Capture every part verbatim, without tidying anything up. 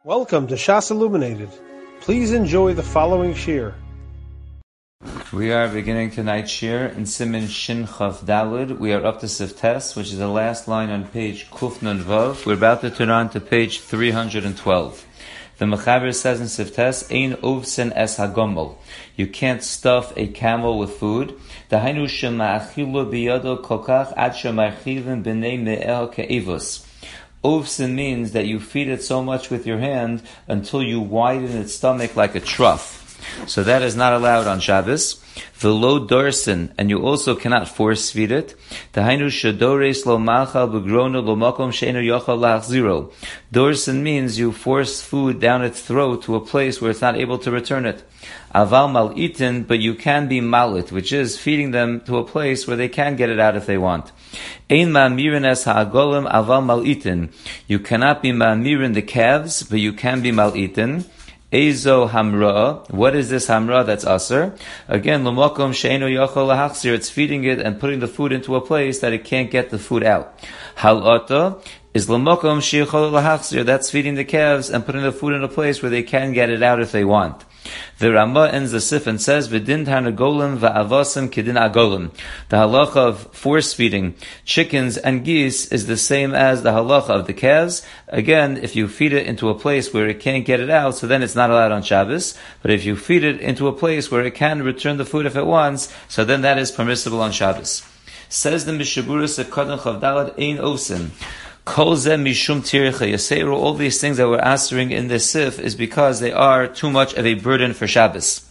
Welcome to Shas Illuminated. Please enjoy the following shir. We are beginning tonight's shir in Siman Shin Chav Dalid. We are up to Siftes, which is the last line on page Kuf Nun Vav. We're about to turn on to page three hundred twelve. The Mechaber says in Siftes, Ein Ovsen es hagomel. You can't stuff a camel with food. Dahainu shema'achilu biyado kokach ad shema'achivim b'nei me'el ke'evos. Ovsen means that you feed it so much with your hand until you widen its stomach like a trough. So that is not allowed on Shabbos. V'lo dorsen, and you also cannot force feed it. Dahainu shadores lo malchal begrona lo makom she'enu yochal lachziro. Dorsen means you force food down its throat to a place where it's not able to return it. Aval mal'itin, but you can be malit, which is feeding them to a place where they can get it out if they want. Ein ma'amirin es ha'agolim aval mal'itin. You cannot be ma'amirin the calves, but you can be mal'itin. Ezo hamra. What is this hamra that's aser? Again, l'mokom she'enu yochol lahachzir. It's feeding it and putting the food into a place that it can't get the food out. Halata is l'mokom she'yochol lahachzir. That's feeding the calves and putting the food in a place where they can get it out if they want. The Ramah ends the sif and says, "V'din tarnagolim va'avasim kedin agolim." The halacha of force feeding chickens and geese is the same as the halacha of the calves. Again, if you feed it into a place where it can't get it out, so then it's not allowed on Shabbos. But if you feed it into a place where it can return the food if it wants, so then that is permissible on Shabbos. Says the Mishaburis of Kadon Chavdalad Ein Osin. Kol zeh mishum tiricha yaseru. All these things that we're answering in this sif is because they are too much of a burden for Shabbos.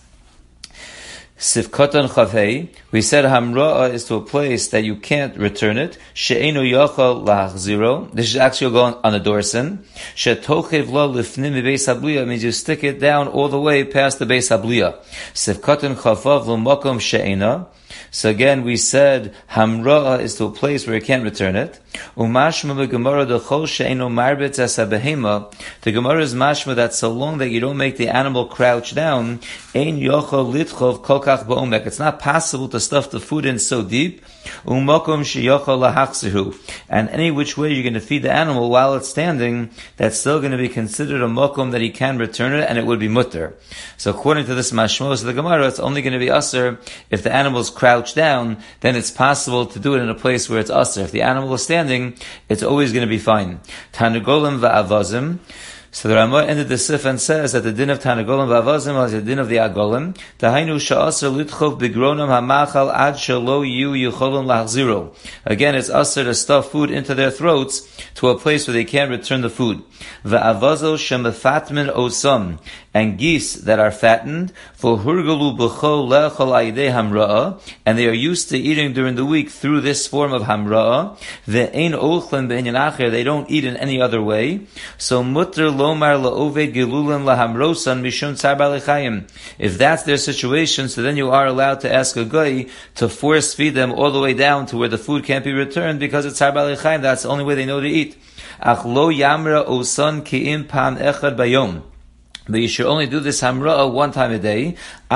Sif Katan Chavhei, we said Hamra'ah is to a place that you can't return it. She'enu yochal lahachziro. This is actually going on a dorsen. She'tochev lo lifnim beis habliya means you stick it down all the way past the beis habliya. Sif Katan Chavav lo makom she'ena. So again, we said Hamra'ah is to a place where you can't return it. Umashma be'gemara dechol she'enu marbetz as habehema. The Gemara is mashma that so long that you don't make the animal crouch down, ein yochol litchov kokach ba'omek. It's not possible to stuff the food in so deep. Umakom she'yochol lahachzihu. And any which way you're going to feed the animal while it's standing, that's still going to be considered a mokum that he can return it, and it would be mutter. So according to this mashmos of the Gemara, it's only going to be aser if the animal's crouched down, then it's possible to do it in a place where it's aser. If the animal is standing, it's always going to be fine. Tarnagolim va'avazim. So the Ramah ended the sif and says that the din of Tarnagolim va'avazim is the din of the agolim. Dahainu sha'aser litchov bigronam hamachal ad shelo yu yicholim lahziro. Again, it's aser to stuff food into their throats to a place where they can't return the food. Va'avazo shemefatmin osam. And geese that are fattened, v'hurgalu b'chol lechol ayidei hamra'ah, and they are used to eating during the week through this form of hamra'ah. Ve'ein ochlen be'inyan acher, they don't eat in any other way. So mutter lomar la'oved gilulan lahamrosan mishum tzar b'alechayim. If that's their situation, so then you are allowed to ask a guy to force feed them all the way down to where the food can't be returned because it's tzar b'alechayim. That's the only way they know to eat. Ach lo yamra osan ki'im pam echad bayom. But you should only do this hamra'ah one time a day.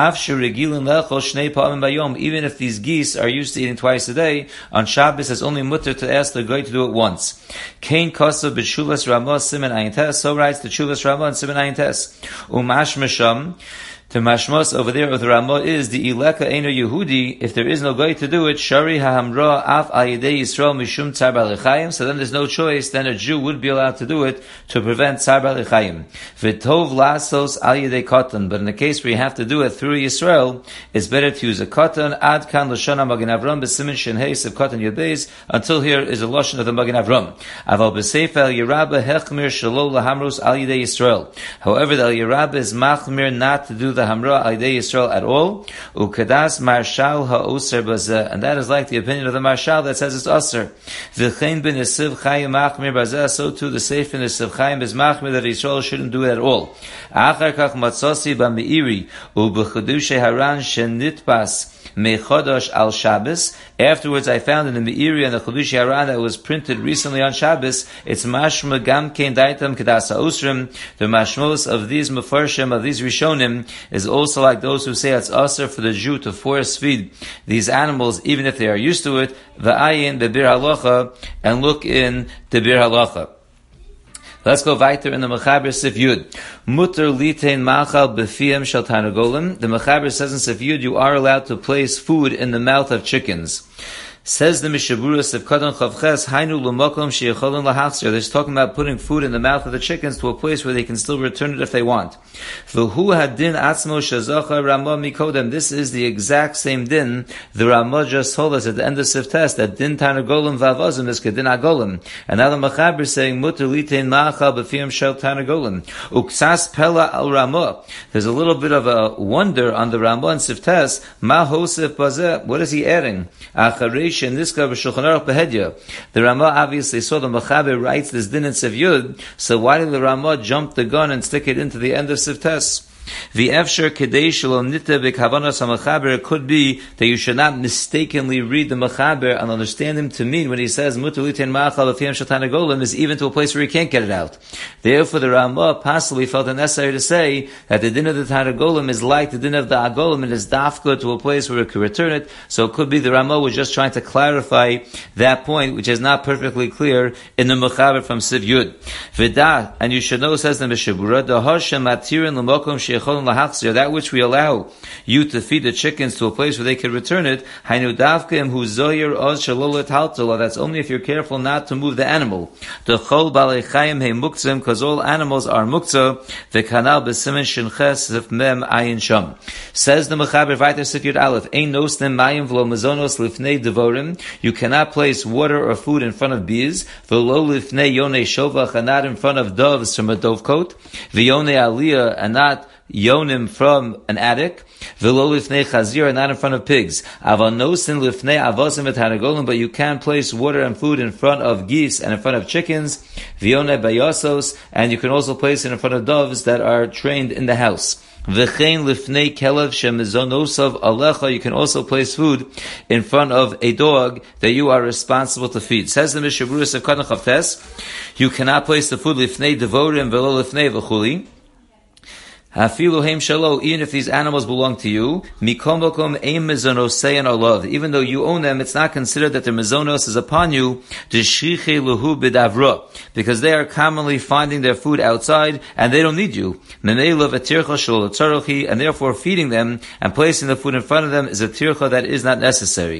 Even if these geese are used to eating twice a day, on Shabbos it's only mutter to ask the guy to do it once. Kain kasav b'shuvas ramah siman ayin tes. So writes the shuvas ramah and siman ayin tes. Umash mesham. The mashmos over there of the Ramah is the ileka eino Yehudi. If there is no guy to do it, shari hahamra af ayidei Yisrael mishum tzar b'alechayim. So then there's no choice. Then a Jew would be allowed to do it to prevent tzar b'alechayim. V'tov lasos al yidei katan. But in the case where you have to do it through Yisrael, it's better to use a katan. Ad kan l'shana Magen Avram b'simin shenheis of katan yudbeis. Until here is a lashon of the Magen Avram. Aval b'seif el Yerabah hechmir shelo lahamros al yidei Yisrael. However, the El Yerabah is machmir not to do the Hamra Aidei Yisrael at all. Ukadas Marshal Ha'oser Bazeh. And that is like the opinion of the Marshal that says it's Oser. V'chein bin Yisiv Chayim Machmir Bazeh. So too the Seif in Yisiv Chayim is Machmir that Yisrael shouldn't do it at all. Achar Kach Matzosi B'Meiri U'B'Chadushe Haran Shenitpas Mechodosh al Shabbos. Afterwards, I found in the Meiri and the Chodush Haran that was printed recently on Shabbos. It's Mashma Gam Kein Daitam Kedasa Osrim. The Mashmos of these Mefarshim, of these Rishonim, is also like those who say it's Aser for the Jew to force feed these animals, even if they are used to it. V'ayin Bebir Halacha, and look in the Bir Halacha. Let's go weiter in the Mechaber Sif Yud. Mutter litein machal b'fiyam shel tarnagolim. The Mechaber says in Sif Yud, you are allowed to place food in the mouth of chickens. Says the Mishabura Sif Kadon Chavches, Hainu l'mokom she'yecholin lahachzir. They're talking about putting food in the mouth of the chickens to a place where they can still return it if they want. V'hu hadin atzmo shezacha Ramah mikodem. This is the exact same din the Ramah just told us at the end of Sif Test, that din tarnagolim v'avazim is kedin agolim. And now the Mechaber is saying, muter litein ma'achal b'fiyam shel tarnagolim. Uksas pela al Ramah. There's a little bit of a wonder on the Ramah in Sif Test. Ma hosef bazeh. What is he adding? Acharish in this The Ramah obviously saw the Mechaber writes this din in Sif Yud, so why did the Ramah jump the gun and stick it into the end of Sif Tes? The Efsher Kedei Shalom Nita B'Kavanas HaMechaber, it could be that you should not mistakenly read the Mechaber and understand him to mean when he says Mutar Litein Ma'achal B'Fiyam Shel Tarnagolim is even to a place where he can't get it out. Therefore, the Ramah possibly felt it necessary to say that the din of the Tarnagolim is like the din of the Agolim and is dafka to a place where it could return it. So it could be the Ramah was just trying to clarify that point, which is not perfectly clear in the Mechaber from Sif Yud. V'da, and you should know, says the Mishabura, the Hashem Matirin L'Mokom that which we allow you to feed the chickens to a place where they can return it, that's only if you're careful not to move the animal. Because all animals are muktzah. Says the Mechaber Vayter Sif Aleph, you cannot place water or food in front of bees, and not in front of doves from a dovecote, and not yonim from an attic, v'lo lifnei chazir, and not in front of pigs. Avanosin lifnei avosim v'tanagolim, but you can place water and food in front of geese and in front of chickens, v'yonei bayosos, and you can also place it in front of doves that are trained in the house. V'chein lifnei kelev shemizonosav alecha, you can also place food in front of a dog that you are responsible to feed. Says the Mishabura of Kadon Chavtes, you cannot place the food lifnei devorim v'lo lifnei v'chuli. Even if these animals belong to you, even though you own them, it's not considered that their mezonos is upon you, because they are commonly finding their food outside, and they don't need you. And therefore feeding them and placing the food in front of them is a tircha that is not necessary.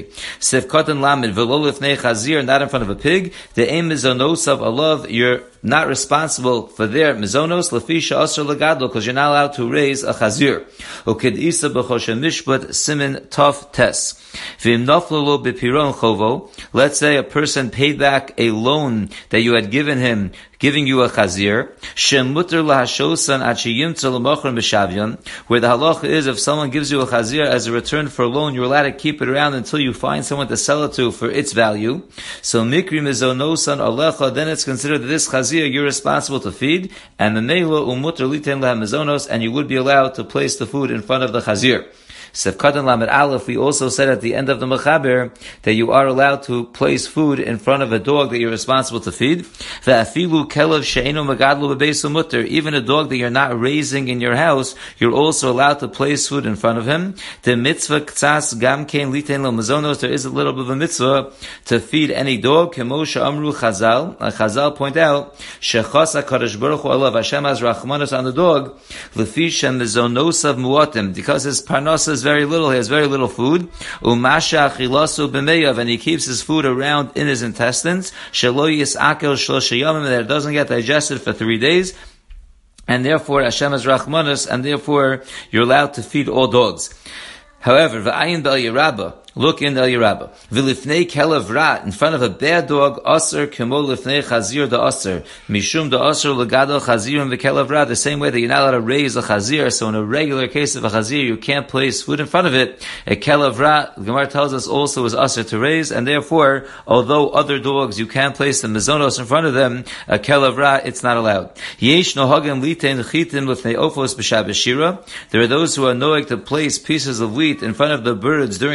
Not in front of a pig, the aim mezonos of alav, you're not responsible for their mezonos, because you're not allowed to raise a chazir. Uked isa b'choshen mishpat simin tof tes. V'im naflolo b'piron chovo. Let's say a person paid back a loan that you had given him, giving you a chazir. Shem muter lahashosan ad sheyimtza l'mochron b'shavyon. Where the halacha is, if someone gives you a chazir as a return for a loan, you're allowed to keep it around until you find someone to sell it to for its value. So mikri mizonosan alecha, then it's considered that this chazir you're responsible to feed, and the meila umuter liten laha mizonos, and you would be allowed to place the food in front of the chazir. Sef Kadon Lamed Aleph, we also said at the end of the Mechaber that you are allowed to place food in front of a dog that you're responsible to feed. Ve'afilu kelev she'eino megadlu b'beisu muter. Even a dog that you're not raising in your house, you're also allowed to place food in front of him. The mitzvah k'tzas gam kein litein lo mazonos. There is a little bit of a mitzvah to feed any dog. Kemosha amru Chazal. And Chazal point out shechas HaKadosh Baruch Hu alav, Hashem has rachmanos on the dog. Lefi shem mezonosav muatim, because his parnasa is very little, he has very little food. Umasha achilasu b'meyav, and he keeps his food around in his intestines. Shelo yisakel shlosha yamim, that it doesn't get digested for three days. And therefore, Hashem has rachmanos, and therefore, you're allowed to feed all dogs. However, v'ayin b'al yerabah, look in El Yerabah. V'lifnei kelev ra, in front of a bad dog, aser kemo lifnei chazir da aser. Mishum da aser legadol chazir and v'kelev ra, the same way that you're not allowed to raise a chazir, so in a regular case of a chazir, you can't place food in front of it. A kelev ra, the Gemara tells us also is aser to raise, and therefore, although other dogs, you can place the mezonos in front of them, a kelev ra, it's not allowed. Yesh nohagim litein chitim lifnei ofos b'Shabbat Shira. There are those who are knowing to place pieces of wheat in front of the birds during Shabbat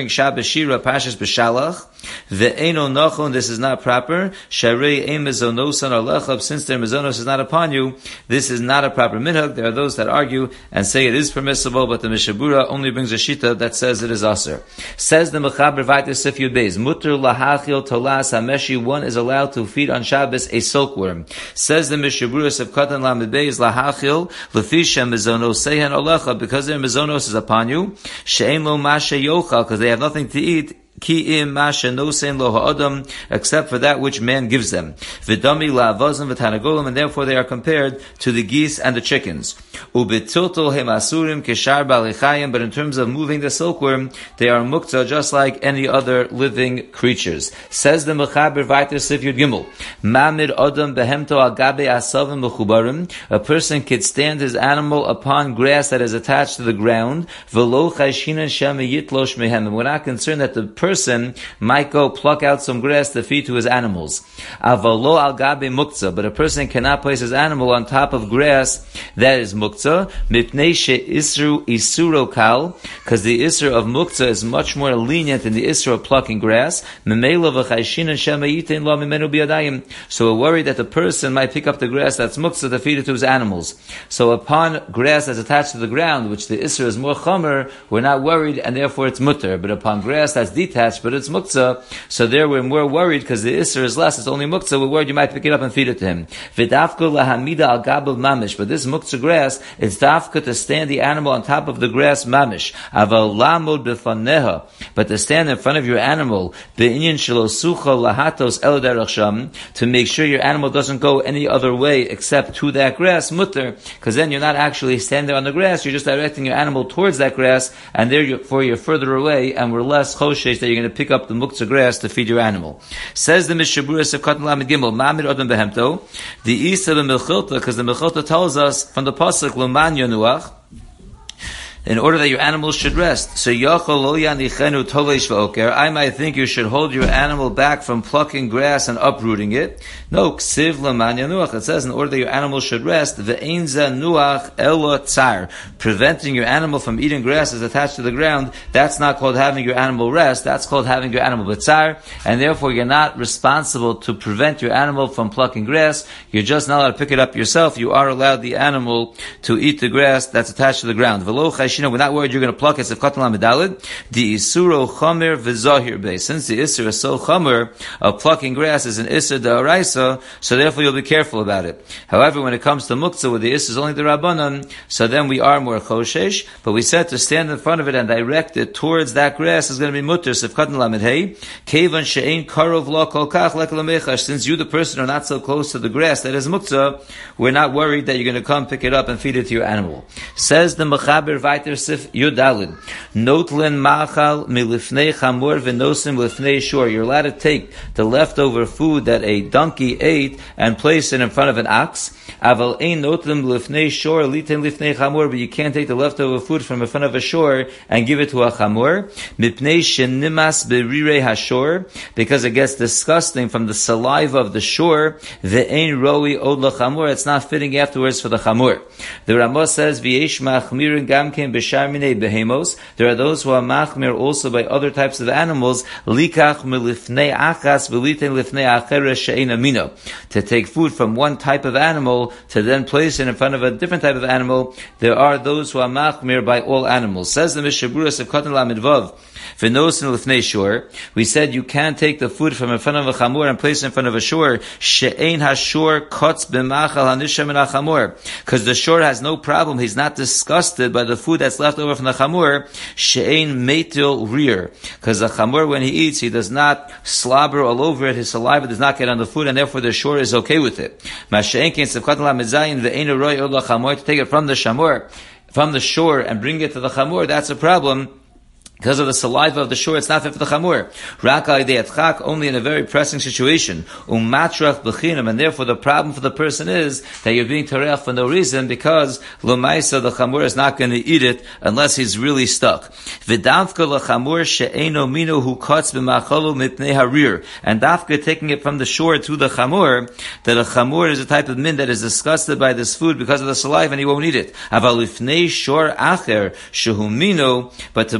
Shira Pashas B'Shalach. Ve'eno nachon, this is not proper. Sharei ein mezonosan alechab, since their mezonos is not upon you, this is not a proper minhag. There are those that argue and say it is permissible, but the Mishabura only brings a shita that says it is aser. Says the Mechaber Vayter Sif Yud Beis, Mutter lahachil tolas hameshi, one is allowed to feed on Shabbos a silkworm. Says the Mishabura Sif Katan Lamed Beis, lahachil lefisha mezonos sehen alechab, because their mezonos is upon you. She'en lo mashe yochal, because they have nothing to eat. Ki im masha no sein lo ha'adam, except for that which man gives them. V'dami la'avazim v'tanagolim, and therefore they are compared to the geese and the chickens. U'betiltol hem asurim keshar balichayim, but in terms of moving the silkworm, they are muktzah just like any other living creatures. Says the Mechaber Vayter Sif Yud Gimel, Mamid adam behemto al gabe asavim mechubarim, a person could stand his animal upon grass that is attached to the ground. V'lo chayshinan shema yitlosh mehem, and we're not concerned that the person person might go pluck out some grass to feed to his animals. Avalo al gabe muktzah, but a person cannot place his animal on top of grass that is muktzah. Mipnei she'isru isuro kal, because the isra of muktzah is much more lenient than the isra of plucking grass. Memela v'chayshinan shema yitin lo mimenu biyadayim. So we're worried that the person might pick up the grass that's muktzah to feed it to his animals. So upon grass that's attached to the ground, which the isra is more chomer, we're not worried, and therefore it's mutter. But upon grass that's detached, but it's muktzah, so there we're more worried because the isser is less, it's only muktzah, we're worried you might pick it up and feed it to him. V'dafka lahamida al gabel mamish, but this muktzah grass, it's dafka to stand the animal on top of the grass mamish. Aval lamod b'faneha, but to stand in front of your animal, be'inyan shelo sucha lahatos el derech sham, to make sure your animal doesn't go any other way except to that grass, mutter, because then you're not actually standing there on the grass, you're just directing your animal towards that grass, and therefore you're further away, and we're less choshesh that you're going to pick up the muktzah grass to feed your animal. Says the Mishabura Sef Katan Lamed Gimel, Mamid Adam Behemto, the Isa the Mechilta, because the Mechilta tells us from the pasuk L'man Yonuach, in order that your animals should rest. So Yachol lo yanichenu toleish v'oker, I might think you should hold your animal back from plucking grass and uprooting it. No, ksiv l'man yanuach, it says in order that your animal should rest, ve'ein za nuach elo tsar, preventing your animal from eating grass is attached to the ground, that's not called having your animal rest, that's called having your animal b'tzar, and therefore you're not responsible to prevent your animal from plucking grass, you're just not allowed to pick it up yourself, you are allowed the animal to eat the grass that's attached to the ground. We're not worried you're going to pluck it. The isuro chomer v'zahir base. Since the isur is so chomer of plucking grass is an isur da'araisa, so therefore you'll be careful about it. However, when it comes to muktzah, where the isur is only the rabbanon, so then we are more choshesh. But we said to stand in front of it and direct it towards that grass is going to be mutter. Sif katan lamed hey, kevan she'ein karov lo kol kach lek lamechash. Since you, the person, are not so close to the grass that is muktzah, we're not worried that you're going to come pick it up and feed it to your animal. Says the Mechaber Vayter Sif Yudalid, Notlen Machal milifnei chamor v'nosim lifnei shor. You're allowed to take the leftover food that a donkey ate and place it in front of an ox. Aval ein notlen lifnei shor liten lifnei chamor, but you can't take the leftover food from in front of a shor and give it to a chamor. Mipnei shenimas berirei hashor, because it gets disgusting from the saliva of the shor. Ve'ein roi od lachamor, it's not fitting afterwards for the chamor. The Ramah says v'yesh machmirin gamken b'shar minei behemos. There are those who are machmir also by other types of animals. Likach milifnei achas v'liten lifnei acheres she'ein amino, to take food from one type of animal to then place it in front of a different type of animal. There are those who are machmir by all animals. Says the Mishabura Sef Katan Lamed Vav, v'nosin lifnei shor. We said you can't take the food from in front of a chamor and place it in front of a shor. She'ein hashor kotz b'machal hanisham min hachamor, because the shor has no problem. He's not disgusted by the food that's left over from the chamor. She'ein meitil rear, because the chamor, when he eats, he does not slobber all over it. His saliva does not get on the food, and therefore the shor is okay with it. Masha'en kein sefkat lamezayin ve'ein roi od lachamor, to take it from the shamor, from the shore and bring it to the chamor, that's a problem. Because of the saliva of the shore, it's not fit for the chamor. Rak al-idei atchak, only in a very pressing situation. Umatrach b'chinam, and therefore the problem for the person is that you're being tareach for no reason, because l'maisa, the chamor is not going to eat it unless he's really stuck. V'davka l'chamor she'eno mino hu kotz b'machalu mipnei harir. And dafka, taking it from the shore to the chamor, that a chamor is a type of min that is disgusted by this food because of the saliva and he won't eat it. Aval lifnei shor acher shehu mino, but to move it from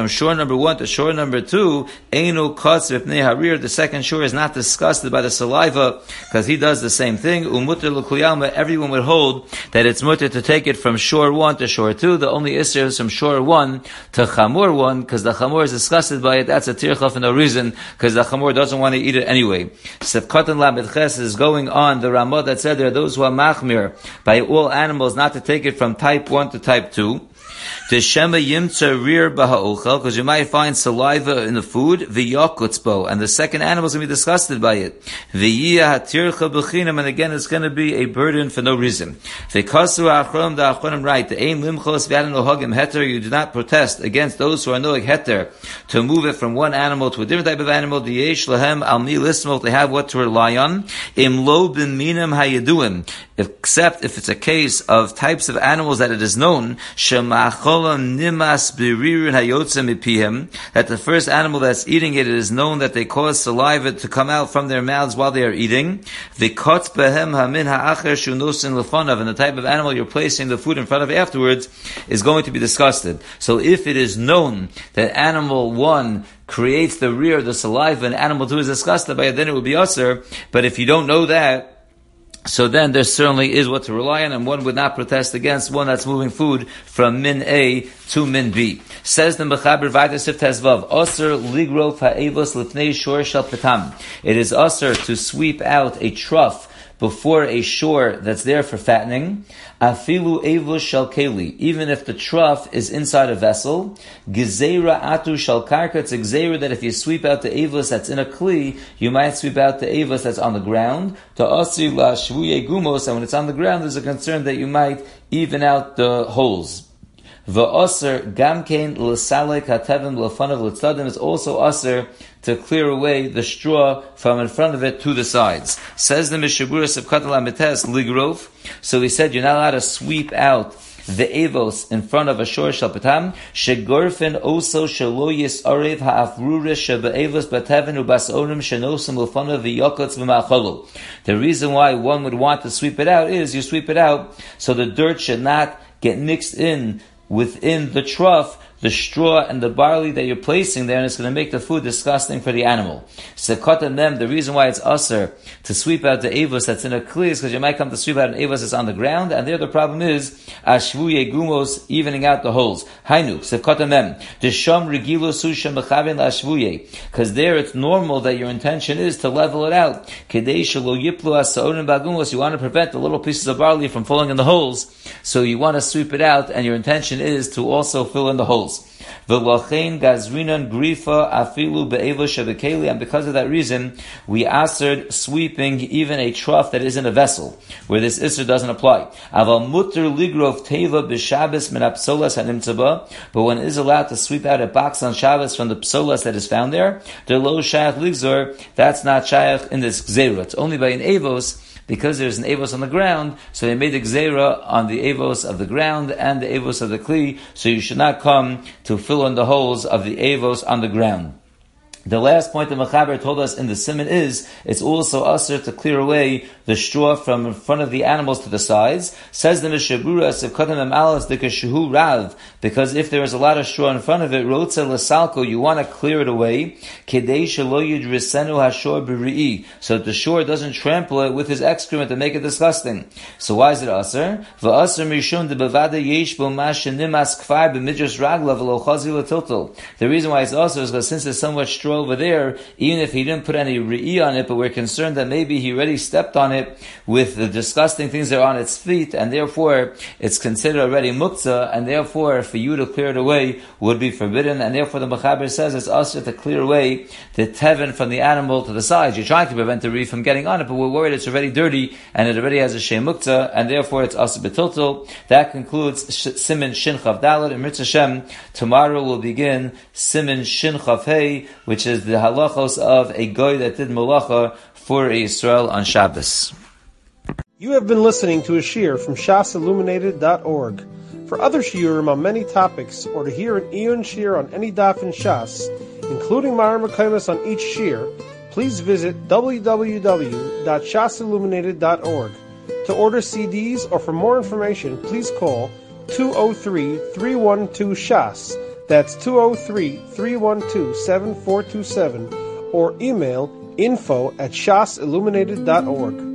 from shore number one to shore number two, Einu Kotz V'pnei Harir, the second shore is not disgusted by the saliva, because he does the same thing. Umutter L'Kuyalma, everyone would hold that it's mutter to take it from shore one to shore two. The only issue is from shore one to chamur one, because the chamur is disgusted by it. That's a tircha for no reason, because the chamur doesn't want to eat it anyway. Sefkatan Lamed Ches is going on the Ramah that said there are those who are machmir by all animals not to take it from type one to type two. The shema yimtza rear baha'ochel, because you might find saliva in the food, v'yakutzbo, and the second animal is going to be disgusted by it. V'yiyah hatircha b'chinam, and again it's going to be a burden for no reason. V'kasu ha'achronim, the achronim right, the ein limchos v'adin ohagim heter, you do not protest against those who are noeg heter, to move it from one animal to a different type of animal, d'yesh lahem al mi lismol, they have what to rely on, im lo bin minam hayaduim, except if it's a case of types of animals that it is known, shemachol that the first animal that's eating it, it is known that they cause saliva to come out from their mouths while they are eating. And the type of animal you're placing the food in front of afterwards is going to be disgusted. So if it is known that animal one creates the rear, the saliva, and animal two is disgusted by it, then it would be usher. But if you don't know that, so then there certainly is what to rely on, and one would not protest against one that's moving food from min A to min B. Says the Mechaber Vayda Sif Tezvav, Osir ligrof ha'evos lifnei shor shel petam. It is usher to sweep out a trough before a shore that's there for fattening. Afilu evos shel keli, even if the trough is inside a vessel. Gezeira atu shel karka, it's a gezeira that if you sweep out the evos that's in a kli, you might sweep out the evos that's on the ground. To asri la shvuye gumos, and when it's on the ground, there's a concern that you might even out the holes. V'aser gamkein l'salek hatevim l'fanav l'tzadim, is also aser to clear away the straw from in front of it to the sides. Says the Mishaburas of Katal Amites ligrof. So he said you're not allowed to sweep out the avos in front of a shor shel petam. Shegorfen oso shelo yisarev ha'afruris shebe'avos bateven ubasonim shenosim l'fanav v'yokotz v'ma'acholu. The reason why one would want to sweep it out is you sweep it out so the dirt should not get mixed in within the trough, the straw and the barley that you're placing there, and it's going to make the food disgusting for the animal. Sekot and them, the reason why it's usher to sweep out the avos that's in a kli is because you might come to sweep out an avos that's on the ground, and there the problem is ashvu yegumos, evening out the holes. Hainu sekot and them, the sham regilo susha mechavin ashvuye, because there it's normal that your intention is to level it out. Kedei shelo yiplu asaorim bagumos, you want to prevent the little pieces of barley from falling in the holes, so you want to sweep it out, and your intention is to also fill in the holes. V'lachein gazrinan grifa afilu be'eva shebekeli, and because of that reason, we asered sweeping even a trough that is in a vessel, where this iser doesn't apply. Aval mutter ligrof teva b'shabbos min apsolas hanimtzaba, but one is allowed to sweep out a box on Shabbos from the psolas that is found there. The lo shayach ligzor, that's not shayach in this gzeira. It's only by an avos, because there's an avos on the ground, so they made the gzeira on the avos of the ground and the avos of the kli, so you should not come to fill in the holes of the avos on the ground. The last point the Mechaber told us in the Siman is, it's also usher to clear away the straw from in front of the animals to the sides. Says the Mishabura, Sivkotam Amalas Dikashuhu Rav, because if there is a lot of straw in front of it, Rotza Lasalko, you want to clear it away, Kedei Shelo Yidrisenu Hashor B'ri'i, so that the shore doesn't trample it with his excrement and make it disgusting. So why is it usher? V'usher Mishum de Bavada Yesh Bo Masha Nimas Kfar B'midras Ragla V'lo Chazi L'tiltil. The reason why it's usher is because since there's so much straw over there, even if he didn't put any re'i on it, but we're concerned that maybe he already stepped on it with the disgusting things that are on its feet, and therefore it's considered already muktzah, and therefore for you to clear it away would be forbidden, and therefore the Mechaber says it's also to clear away the teven from the animal to the sides. You're trying to prevent the re'i from getting on it, but we're worried it's already dirty, and it already has a shem muktzah, and therefore it's also betiltel. That concludes Siman Shin Chav Dalet, and Mirz Hashem, tomorrow will begin Siman Shin Chav Hey, which is the halachos of a goy that did malacha for a Yisrael on Shabbos. You have been listening to a shiur from shas illuminated dot org. For other shiurim on many topics, or to hear an Iyun shiur on any daf in Shas, including Ma'ar Mekaymas on each shiur, please visit w w w dot shas illuminated dot org. To order C Ds or for more information, please call two oh three, three one two, S H A S. That's two oh three, three one two, seven four two seven or email info at shas illuminated dot org.